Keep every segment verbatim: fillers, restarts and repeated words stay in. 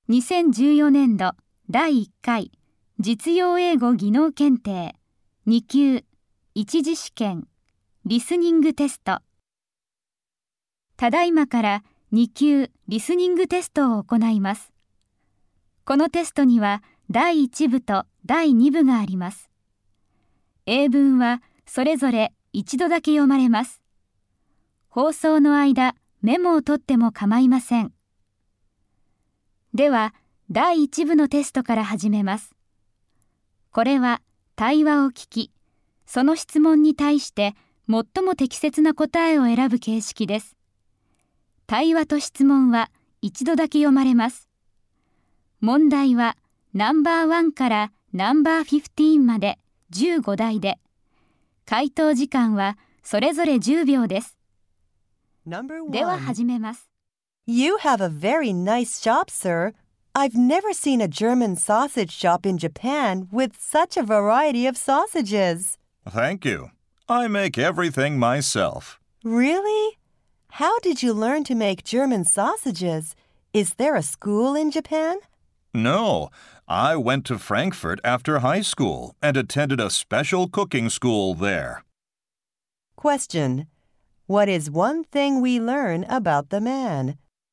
にせんじゅうよねんどだいいっかい実用英語技能検定に級一次試験リスニングテスト。ただいまからに級リスニングテストを行います。このテストにはだいいち部とだいに部があります。英文はそれぞれ一度だけ読まれます。放送の間、メモを取っても構いません。では、だいいち部のテストから始めます。これは対話を聞き、その質問に対して最も適切な答えを選ぶ形式です。対話と質問は一度だけ読まれます。問題はナンバーワンからナンバーフィフティーンまでじゅうご題で、回答時間はそれぞれじゅうびょうです。では始めます。 You have a very nice shop, sir. I've never seen a German sausage shop in Japan with such a variety of sausages. Thank you. I make everything myself. Really? How did you learn to make German sausages? Is there a school in Japan? No, I went to Frankfurt after high school and attended a special cooking school there. Question. What is one thing we learn about the man?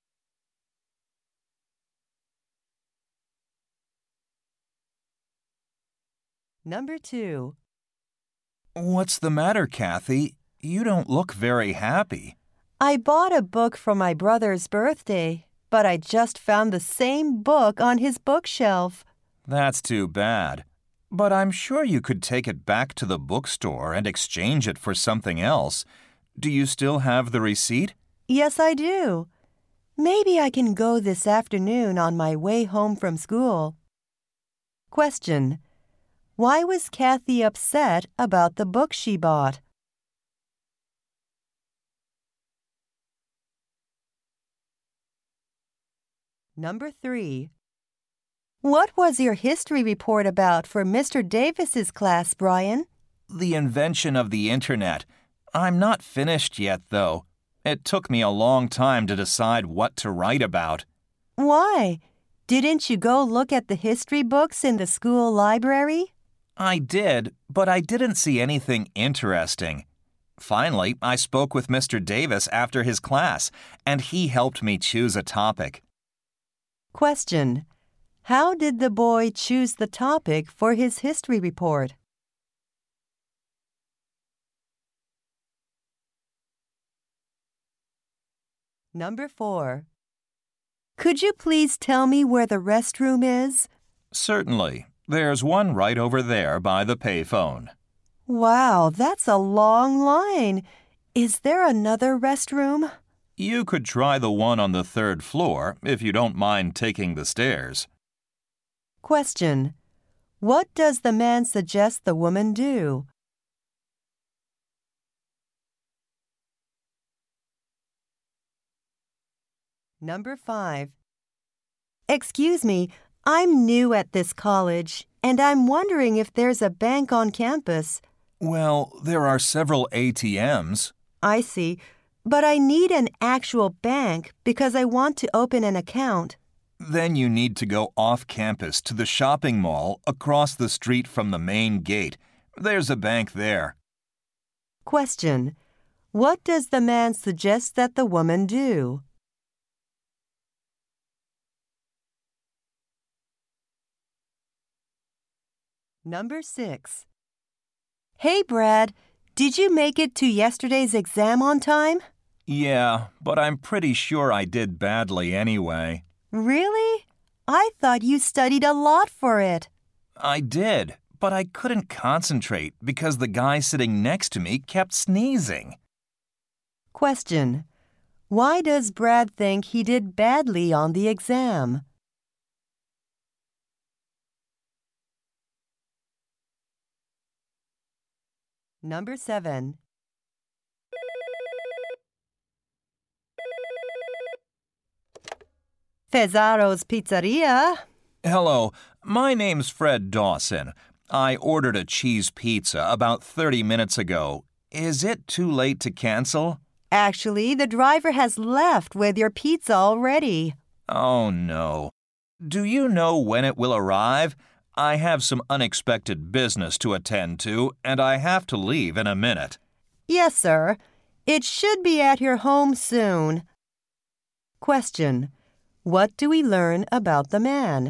Number two. What's the matter, Kathy? You don't look very happy. I bought a book for my brother's birthday, but I just found the same book on his bookshelf. That's too bad. But I'm sure you could take it back to the bookstore and exchange it for something else. Do you still have the receipt? Yes, I do. Maybe I can go this afternoon on my way home from school. Question. Why was Kathy upset about the book she bought? Number three. What was your history report about for Mister Davis's class, Brian? The invention of the Internet. I'm not finished yet, though. It took me a long time to decide what to write about. Why? Didn't you go look at the history books in the school library? I did, but I didn't see anything interesting. Finally, I spoke with Mister Davis after his class, and he helped me choose a topic. Question. How did the boy choose the topic for his history report? Number four. Could you please tell me where the restroom is? Certainly. There's one right over there by the payphone. Wow, that's a long line. Is there another restroom? You could try the one on the third floor if you don't mind taking the stairs. Question. What does the man suggest the woman do? Number five. Excuse me, I'm new at this college, and I'm wondering if there's a bank on campus. Well, there are several A T Ms. I see, but I need an actual bank because I want to open an account. Then you need to go off campus to the shopping mall across the street from the main gate. There's a bank there. Question. What does the man suggest that the woman do? Number six. Hey, Brad, did you make it to yesterday's exam on time? Yeah, but I'm pretty sure I did badly anyway. Really? I thought you studied a lot for it. I did, but I couldn't concentrate because the guy sitting next to me kept sneezing. Question. Why does Brad think he did badly on the exam? Number seven. Fezzaro's Pizzeria. Hello, my name's Fred Dawson. I ordered a cheese pizza about thirty minutes ago. Is it too late to cancel? Actually, the driver has left with your pizza already. Oh, no. Do you know when it will arrive? I have some unexpected business to attend to, and I have to leave in a minute. Yes, sir. It should be at your home soon. Question. What do we learn about the man?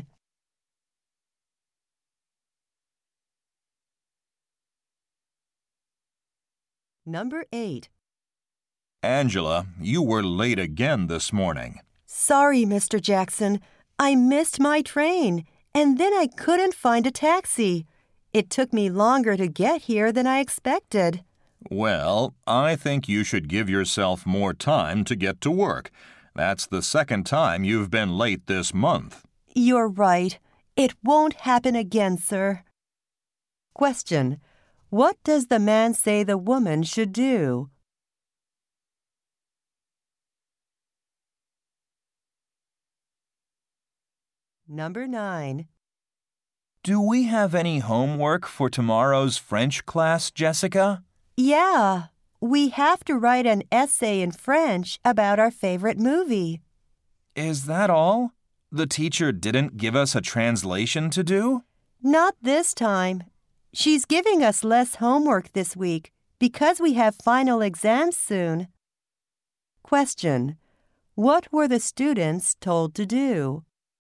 Number eight. Angela, you were late again this morning. Sorry, Mister Jackson. I missed my train, and then I couldn't find a taxi. It took me longer to get here than I expected. Well, I think you should give yourself more time to get to work. That's the second time you've been late this month. You're right. It won't happen again, sir. Question. What does the man say the woman should do? Number nine. Do we have any homework for tomorrow's French class, Jessica? Yeah, we have to write an essay in French about our favorite movie. Is that all? The teacher didn't give us a translation to do? Not this time. She's giving us less homework this week because we have final exams soon. Question. What were the students told to do?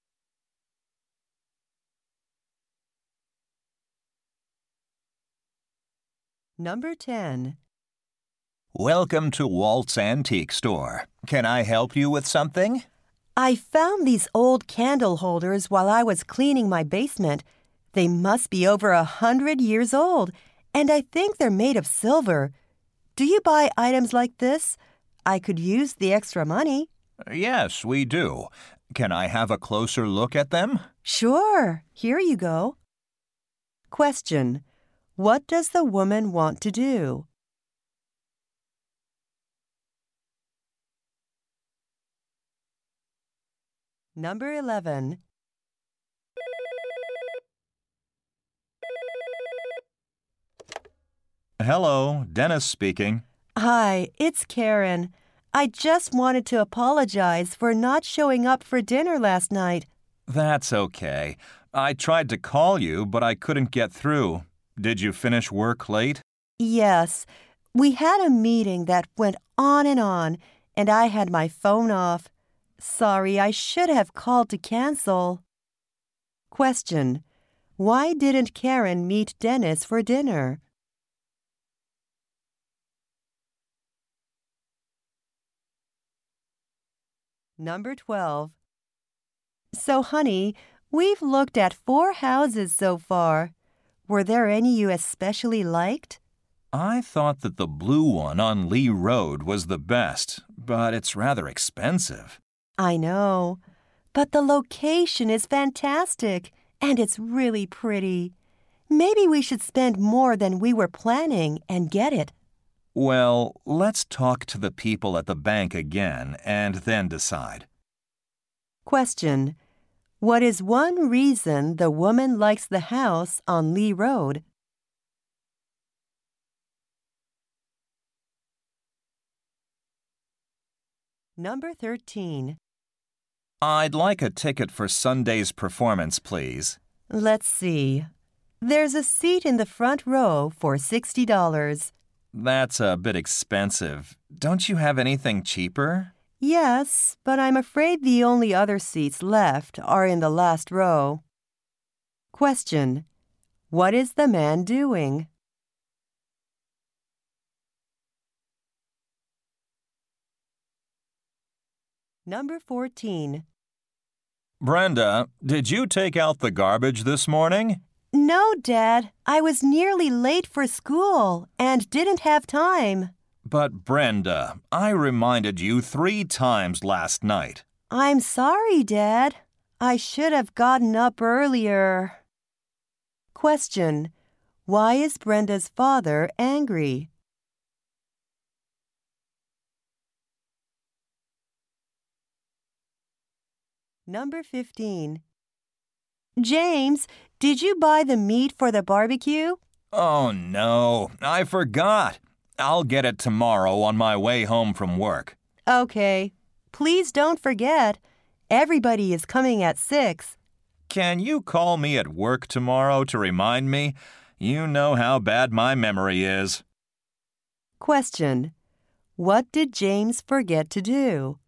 Number ten. Welcome to Walt's Antique Store. Can I help you with something? I found these old candle holders while I was cleaning my basement. They must be over a hundred years old, and I think they're made of silver. Do you buy items like this? I could use the extra money. Yes, we do. Can I have a closer look at them? Sure. Here you go. Question. What does the woman want to do? Number eleven. Hello, Dennis speaking. Hi, it's Karen. I just wanted to apologize for not showing up for dinner last night. That's okay. I tried to call you, but I couldn't get through. Did you finish work late? Yes. We had a meeting that went on and on, and I had my phone off. Sorry, I should have called to cancel. Question. Why didn't Karen meet Dennis for dinner? Number twelve. So, honey, we've looked at four houses so far. Were there any you especially liked? I thought that the blue one on Lee Road was the best, but it's rather expensive. I know, but the location is fantastic, and it's really pretty. Maybe we should spend more than we were planning and get it. Well, let's talk to the people at the bank again and then decide. Question. What is one reason the woman likes the house on Lee Road? Number thirteen. I'd like a ticket for Sunday's performance, please. Let's see. There's a seat in the front row for sixty dollars. That's a bit expensive. Don't you have anything cheaper? Yes, but I'm afraid the only other seats left are in the last row. Question. What is the man doing? Number fourteen. Brenda, did you take out the garbage this morning? No, Dad. I was nearly late for school and didn't have time. But Brenda, I reminded you three times last night. I'm sorry, Dad. I should have gotten up earlier. Question. Why is Brenda's father angry? Number fifteen. James, did you buy the meat for the barbecue? Oh, no. I forgot. I'll get it tomorrow on my way home from work. Okay. Please don't forget. Everybody is coming at six. Can you call me at work tomorrow to remind me? You know how bad my memory is. Question. What did James forget to do?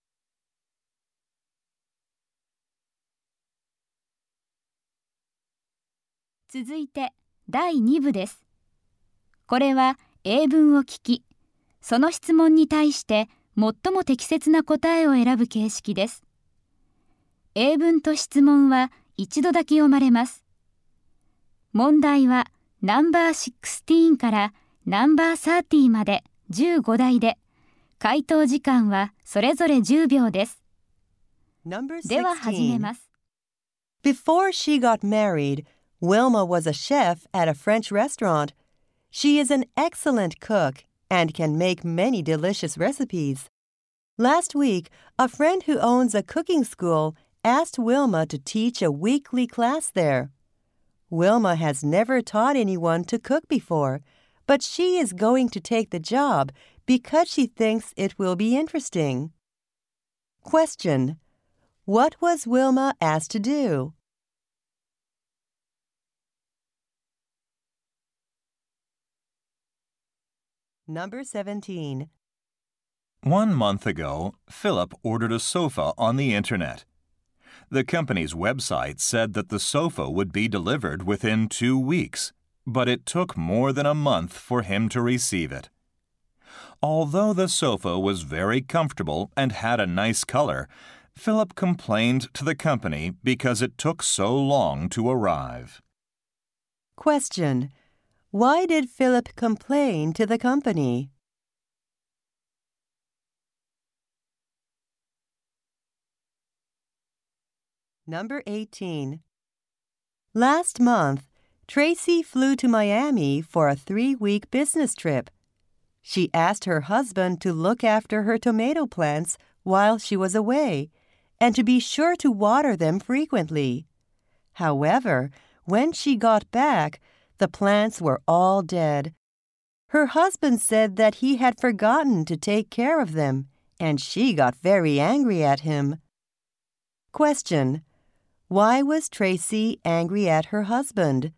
続いてだいに部です。これは英文を聞き、その質問に対して最も適切な答えを選ぶ形式です。英文と質問は一度だけ読まれます。問題はナンバーじゅうろくからナンバーさんじゅうまでじゅうご題で、回答時間はそれぞれじゅうびょうです。では始めます。 Before she got married, Wilma was a chef at a French restaurant. She is an excellent cook and can make many delicious recipes. Last week, a friend who owns a cooking school asked Wilma to teach a weekly class there. Wilma has never taught anyone to cook before, but she is going to take the job because she thinks it will be interesting. Question. What was Wilma asked to do? Number seventeen. One month ago, Philip ordered a sofa on the internet. The company's website said that the sofa would be delivered within two weeks, but it took more than a month for him to receive it. Although the sofa was very comfortable and had a nice color, Philip complained to the company because it took so long to arrive. Question. Why did Philip complain to the company? Number eighteen. Last month, Tracy flew to Miami for a three-week business trip. She asked her husband to look after her tomato plants while she was away and to be sure to water them frequently. However, when she got back, the plants were all dead. Her husband said that he had forgotten to take care of them, and she got very angry at him. Question. Why was Tracy angry at her husband?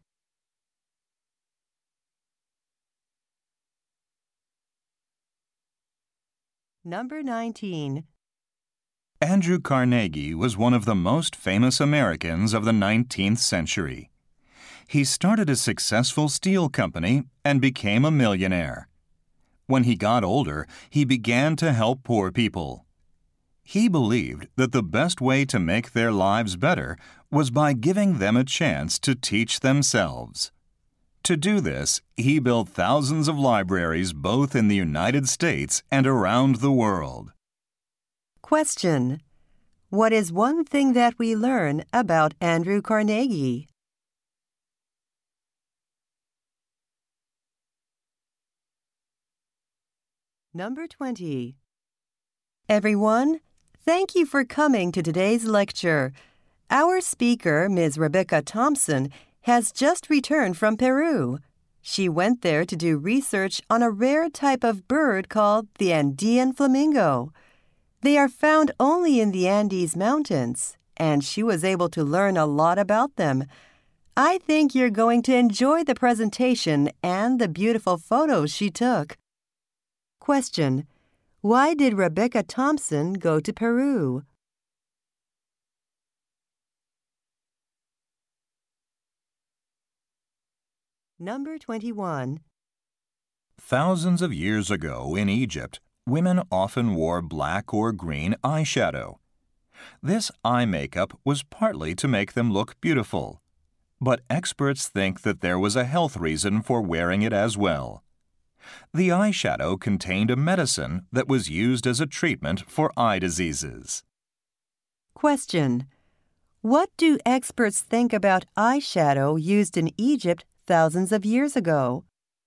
Number nineteen. Andrew Carnegie was one of the most famous Americans of the nineteenth century. He started a successful steel company and became a millionaire. When he got older, he began to help poor people. He believed that the best way to make their lives better was by giving them a chance to teach themselves. To do this, he built thousands of libraries both in the United States and around the world. Question. What is one thing that we learn about Andrew Carnegie? Number twenty. Everyone, thank you for coming to today's lecture. Our speaker, Miz Rebecca Thompson, has just returned from Peru. She went there to do research on a rare type of bird called the Andean flamingo. They are found only in the Andes Mountains, and she was able to learn a lot about them. I think you're going to enjoy the presentation and the beautiful photos she took. Question. Why did Rebecca Thompson go to Peru? Number twenty-one. Thousands of years ago in Egypt, women often wore black or green eyeshadow. This eye makeup was partly to make them look beautiful, but experts think that there was a health reason for wearing it as well. The eyeshadow contained a medicine that was used as a treatment for eye diseases. Question. What do experts think about eyeshadow used in Egypt thousands of years ago?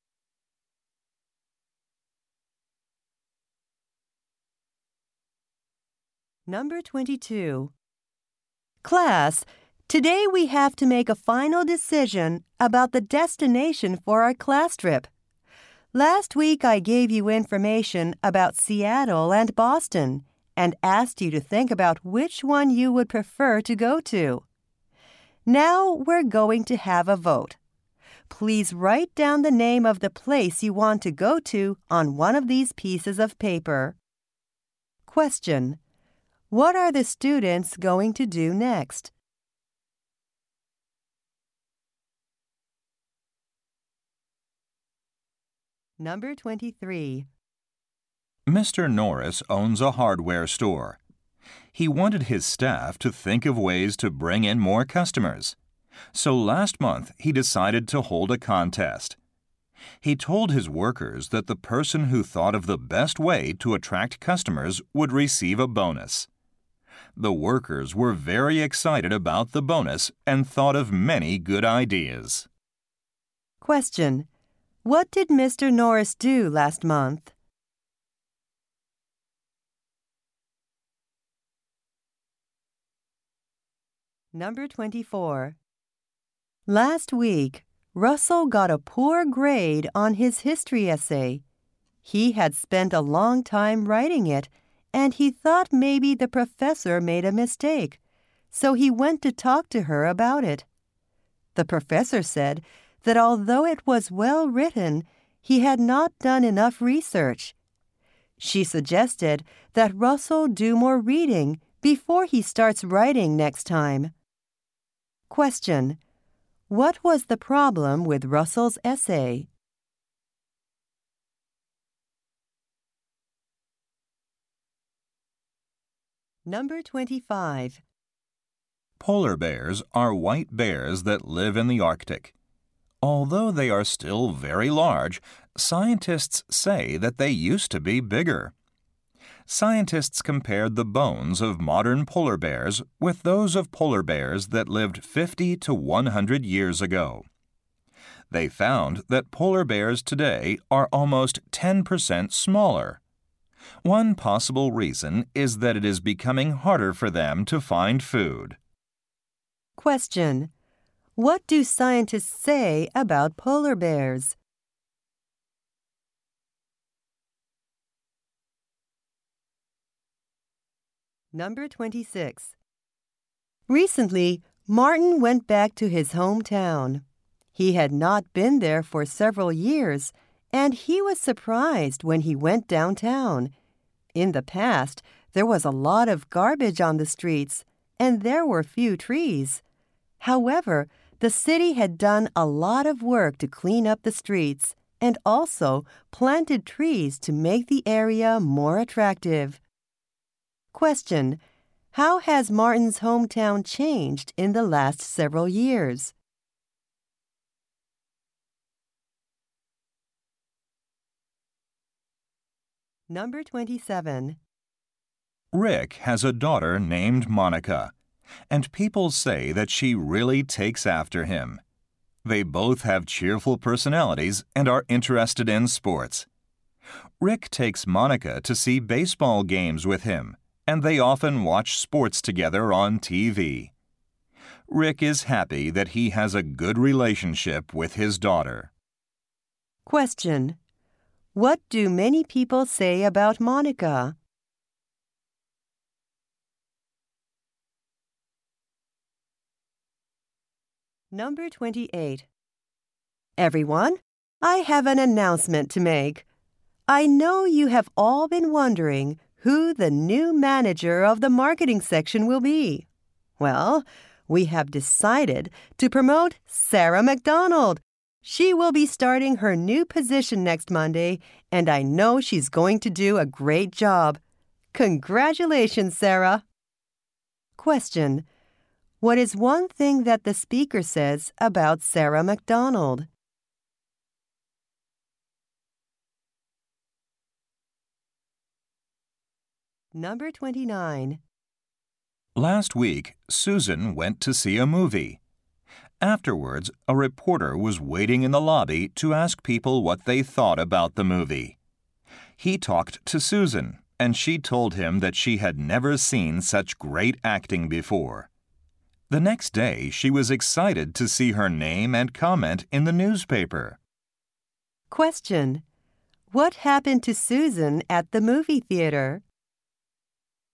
Number twenty-two. Class, today we have to make a final decision about the destination for our class trip. Last week I gave you information about Seattle and Boston, and asked you to think about which one you would prefer to go to. Now we're going to have a vote. Please write down the name of the place you want to go to on one of these pieces of paper. Question: what are the students going to do next? Number twenty-three. Mister Norris owns a hardware store. He wanted his staff to think of ways to bring in more customers. So last month he decided to hold a contest. He told his workers that the person who thought of the best way to attract customers would receive a bonus. The workers were very excited about the bonus and thought of many good ideas. Question: what did Mister Norris do last month? Number twenty-four. Last week, Russell got a poor grade on his history essay. He had spent a long time writing it, and he thought maybe the professor made a mistake, so he went to talk to her about it. The professor said that although it was well written, he had not done enough research. She suggested that Russell do more reading before he starts writing next time. Question: what was the problem with Russell's essay? Number twenty-five. Polar bears are white bears that live in the Arctic. Although they are still very large, scientists say that they used to be bigger. Scientists compared the bones of modern polar bears with those of polar bears that lived fifty to one hundred years ago. They found that polar bears today are almost ten percent smaller. One possible reason is that it is becoming harder for them to find food. Question: what do scientists say about polar bears? Number twenty-six. Recently, Martin went back to his hometown. He had not been there for several years, and he was surprised when he went downtown. In the past, there was a lot of garbage on the streets, and there were few trees. However, the city had done a lot of work to clean up the streets and also planted trees to make the area more attractive. Question: how has Martin's hometown changed in the last several years? Number twenty-seven. Rick has a daughter named Monica, and people say that she really takes after him. They both have cheerful personalities and are interested in sports. Rick takes Monica to see baseball games with him, and they often watch sports together on T V. Rick is happy that he has a good relationship with his daughter. Question: what do many people say about Monica? Number twenty-eight. Everyone, I have an announcement to make. I know you have all been wondering who the new manager of the marketing section will be. Well, we have decided to promote Sarah McDonald. She will be starting her new position next Monday, and I know she's going to do a great job. Congratulations, Sarah. Question: what is one thing that the speaker says about Sarah McDonald? Number twenty-nine. Last week, Susan went to see a movie. Afterwards, a reporter was waiting in the lobby to ask people what they thought about the movie. He talked to Susan, and she told him that she had never seen such great acting before. The next day, she was excited to see her name and comment in the newspaper. Question: what happened to Susan at the movie theater?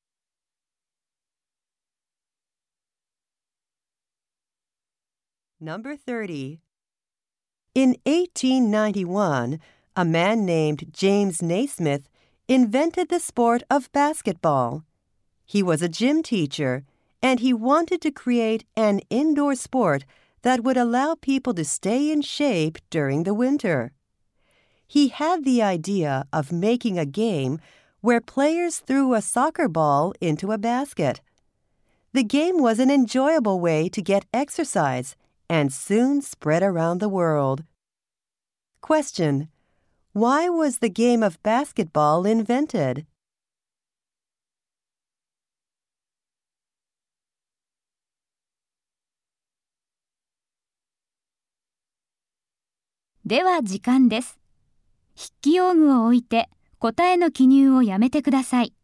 Number thirty. In eighteen ninety-one, a man named James Naismith invented the sport of basketball. He was a gym teacher, and he wanted to create an indoor sport that would allow people to stay in shape during the winter. He had the idea of making a game where players threw a soccer ball into a basket. The game was an enjoyable way to get exercise and soon spread around the world. Question: why was the game of basketball invented? 「では時間です。筆記用具を置いて答えの記入をやめてください。